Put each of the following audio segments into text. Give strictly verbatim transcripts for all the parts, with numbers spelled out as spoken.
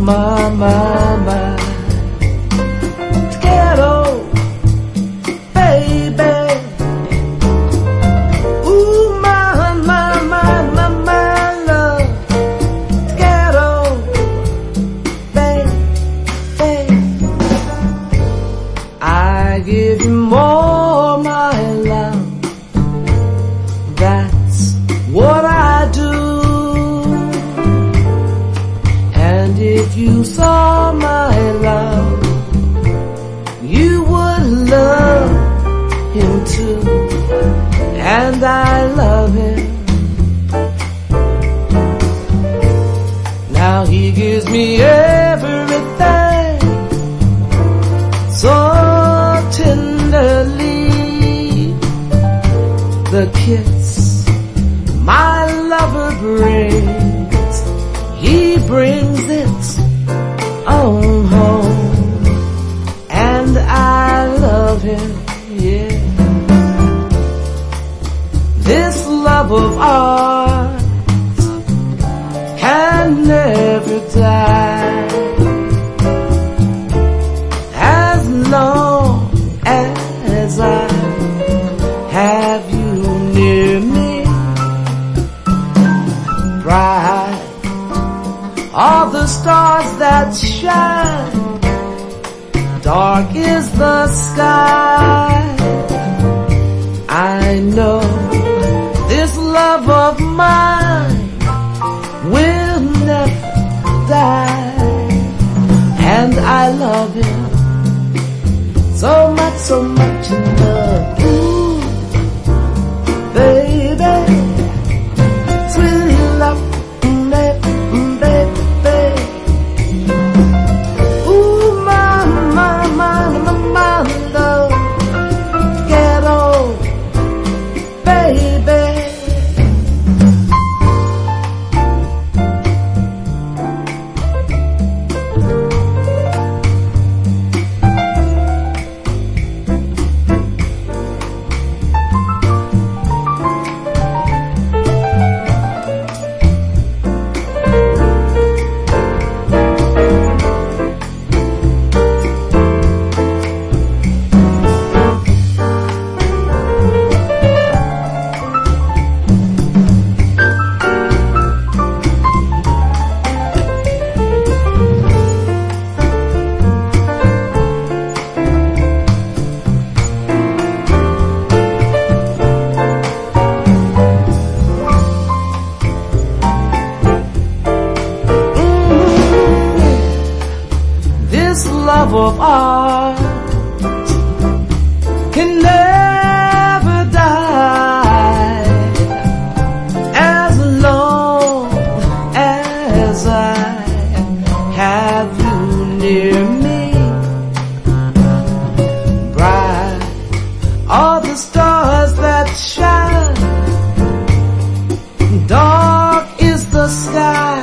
my, my, my. Ghetto, baby. Ooh, my, my, my, my, my love. Ghetto, baby. I give you more, my love. That's what I do. And if you saw my love, you would love him too. And I love him. Now he gives me everything so tenderly. The kiss my lover brings, he brings it on home. And I love him, yeah. This love of ours can never die, as long as I have you near me. Bright are the stars that shine, dark is the sky. I know this love of mine will never die, and I love him so much, so much in love. Ooh, baby, sweet love, baby, baby. Ooh, my, my, my, my, my love, ghetto, baby. Love of ours can never die, as long as I have you near me. Bright are the stars that shine, dark is the sky.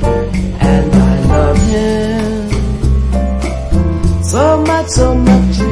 And I love him so much, so much.